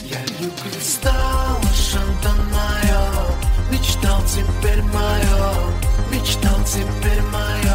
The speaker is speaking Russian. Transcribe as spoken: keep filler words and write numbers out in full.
Я люблю, стала Шантон мое, мечтал теперь мое, мечтал теперь мое.